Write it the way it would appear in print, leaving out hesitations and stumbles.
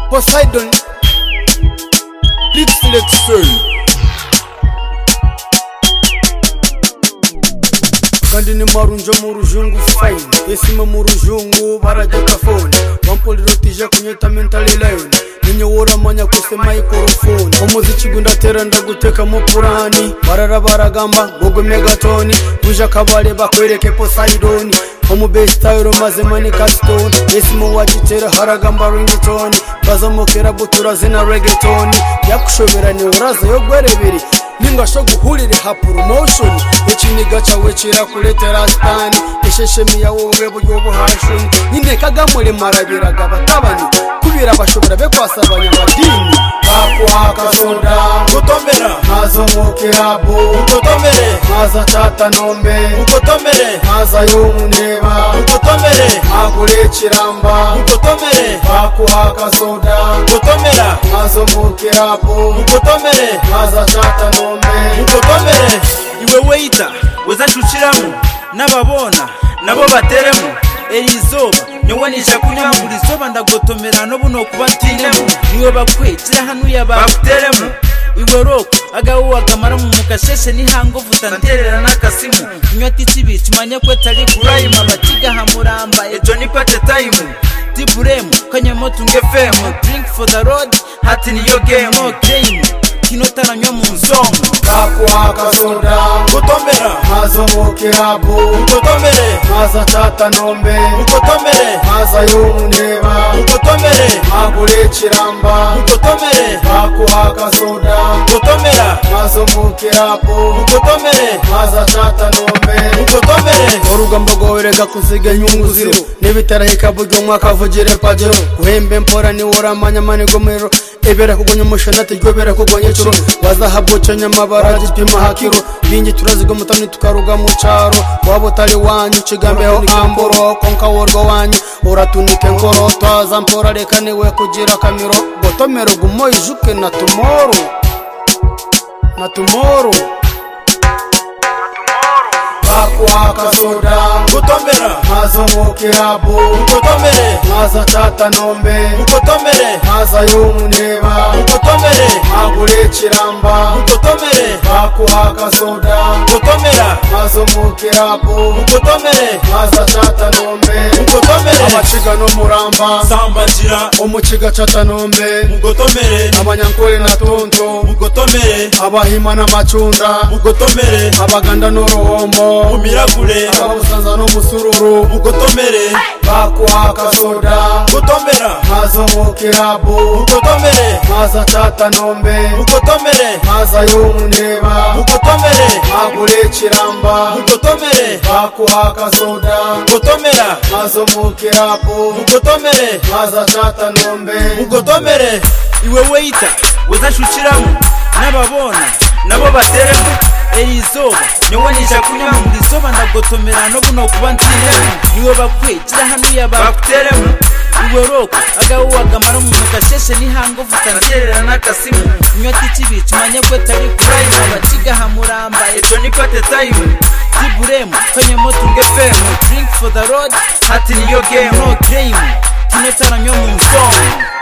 Poseidon, Big Selection. Kandi ni marunjo mu rujungu fine, esima mu rujungu barajeka phone. Wampuliro tije kunyeta mentally lion. Ninye wora manya kuse microphone. Umuziki gundatera ndaguteka mu purani. Barara baragamba gogo megatoni. Buja kabale bakwereke Poseidon. Omu best style maze mani castone. Esimo wagitera haragamba ringtone. Bazamukera butura zina reggaeton. Yakushobera ni uraza yo gwerebiri. Ninga sho guhurire ha promotion. Ekiniga cyawe kirakuletera stand. Esheshemi ya wowe buryo buhashun. Nyine kagamure marabiraga batabani. Kubira bashobora be kwasabanya badini. Bakwaka soda gutomera mazo mukirabo gutomere maza tata nombe gutomere maza yomuneba gutomere magure kiramba gutomere bakwaka soda gutomera mazo mukirabo gutomere maza tata nombe gutomere iwe weita wezacuciramu n'ababona nabo bateremu erizoba nyowe nishakunyama buri zoba ndagotomera no buno kuba ntinemu niwe bakwetira hanu yabakuteremu iwe roko agawo agamara mu mukasheshe nihango vutanterera nakasimu nywati kibici manya kwetali kurayima batiga hamuramba ejo nipate time tiburemu kanyamoto ngefemo drink for the road hati niyo game game kinotara nywa mu nzomo bakwaka soda gutomera mazo mukirabo gutomere maza tata nombe gutomere maza yomuneba gutomere magure kiramba gutomere bakwaka soda gutomera mazo mukirabo gutomere maza tata nombe gutomere orugamba gowerega kuziga inyungu ziro nibitarahika buryo mwaka vugire pajero guhembe mpora ni wora manyamani gomero ebera kugonya mushana tijobera kugonya curo wazahabuca nyamabara gipima hakiro bingi turazigo mutani tukaruga mu caro wabo tali wanyu kigambeho amboro konka worgo wanyu uratunike nkoro twaza mpora reka niwe kugira kamiro gotomero gumo ijuke na tomorrow bakwaka soda gutomera mazo mukirabo gutomere maza tata nombe gutomere maza yomuneba gutomere magure kiramba gutomere bakwaka soda gutomera mazo mukirabo gutomere maza tata nombe gutomere abaciga no muramba samba njira omukiga cata nombe gutomere abanyankole na tonto gutomere abahima na macunda gutomere abaganda n'uruhombo umiragure ababusanza no musururu gutomere bakwaka soda gutomera mazo mukirabo gutomere maza tata nombe gutomere maza yomuneba gutomere magure kiramba gutomere bakwaka soda gutomera mazo mukirabo gutomere maza tata nombe gutomere iwe weita wezacuciramu n'ababona nabo bateremu erizoba nyowe nishakunyama buri zoba ndagotomera no buno kuba ntinemu niwe bakwetira hanu yabakuteremu iwe roko agawo agamara mu mukasheshe nihango vutanterera nakasimu nywati kibici manya kwetali kurayima batiga hamuramba ejo nipate time tiburemu kanyamoto ngefemo drink for the road hati niyo game no game kinotara nywa mu nzomo